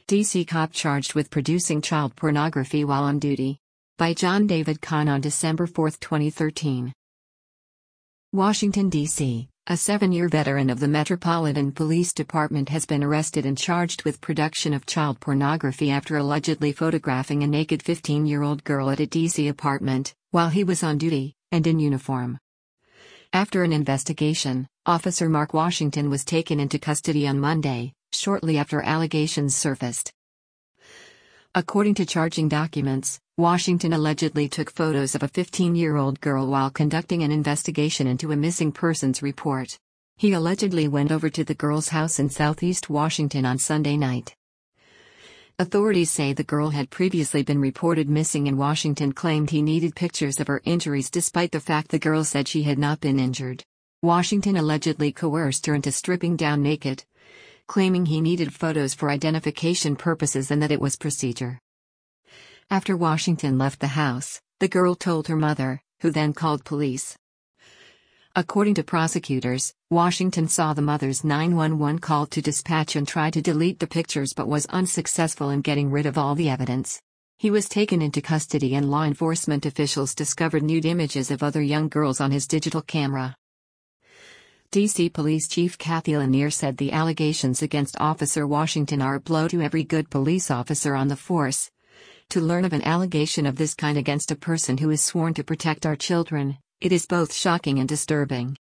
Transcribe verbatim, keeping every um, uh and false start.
D C cop charged with producing child pornography while on duty. By John David Kahn on December fourth, twenty thirteen. Washington, D C A seven-year veteran of the Metropolitan Police Department has been arrested and charged with production of child pornography after allegedly photographing a naked fifteen-year-old girl at a D C apartment, while he was on duty, and in uniform. After an investigation, Officer Mark Washington was taken into custody on Monday, shortly after allegations surfaced. According to charging documents, Washington allegedly took photos of a fifteen-year-old girl while conducting an investigation into a missing persons report. He allegedly went over to the girl's house in Southeast Washington on Sunday night. Authorities say the girl had previously been reported missing and Washington claimed he needed pictures of her injuries despite the fact the girl said she had not been injured. Washington allegedly coerced her into stripping down naked, claiming he needed photos for identification purposes and that it was procedure. After Washington left the house, the girl told her mother, who then called police. According to prosecutors, Washington saw the mother's nine one one call to dispatch and tried to delete the pictures but was unsuccessful in getting rid of all the evidence. He was taken into custody and law enforcement officials discovered nude images of other young girls on his digital camera. D C Police Chief Kathy Lanier said the allegations against Officer Washington are a blow to every good police officer on the force. To learn of an allegation of this kind against a person who is sworn to protect our children, it is both shocking and disturbing.